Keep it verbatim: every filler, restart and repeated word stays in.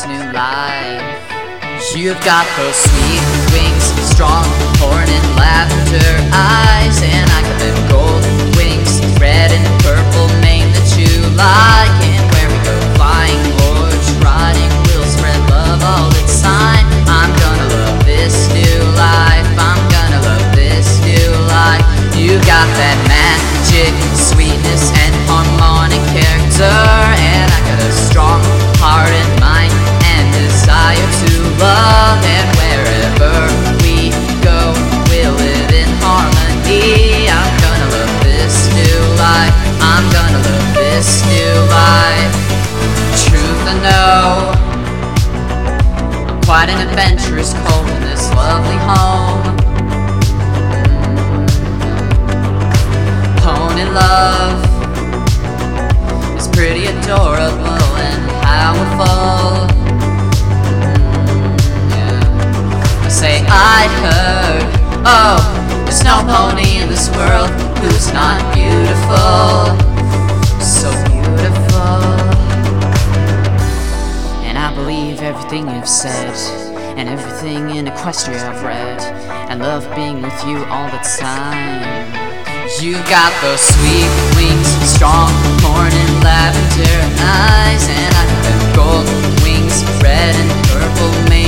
this new life. You've got those sweet wings, strong horn and lavender eyes, and I got them gold wings, red and purple mane that you like. And where we go flying or riding, we'll spread love all the time. I'm gonna love this new life, I'm gonna love this new life. You got that magic, sweetness and harmonic character, and I got a strong heart and mind and desire to love. And wherever we go, we'll live in harmony. I'm gonna love this new life, I'm gonna love this new life. Truth I know, quite an adventurous cold in this lovely home. Pony love is pretty adorable and powerful. Mm, yeah. I say I heard, oh, there's no pony in this world who's not beautiful, so beautiful. And I believe everything you've said, and everything in Equestria I've read, and love being with you all the time. You got those sweet wings, strong horn and lavender eyes, and I got them gold wings, red and purple mane